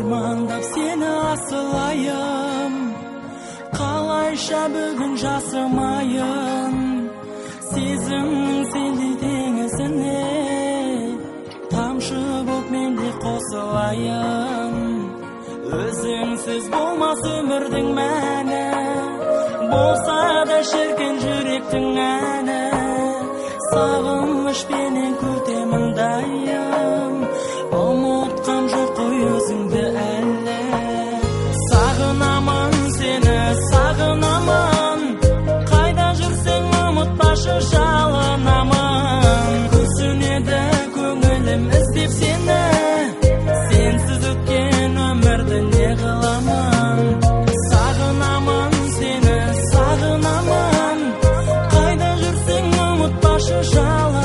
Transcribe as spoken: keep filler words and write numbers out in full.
армандап сені асылайым, қалайша бүгін жасымайын, сезімнің сендей теңізіне тамшы боп менде қосылайын. Өзіңсіз болмас өмірдің мәні, болса да шіркін жүректің әні. Сағынышпенен күтемін дайым, ұмытқам жоқ қой өзіңді әлі. Сағынамын сені, сағынамын, қайда жүрсең ұмытпашы жалынамын. Күрсінеді көңілім іздеп сені, сенсіз өткен өмірді не қыламын. Сағынамын сені, сағынамын, қайда жүрсең ұмытпашы жалынамын.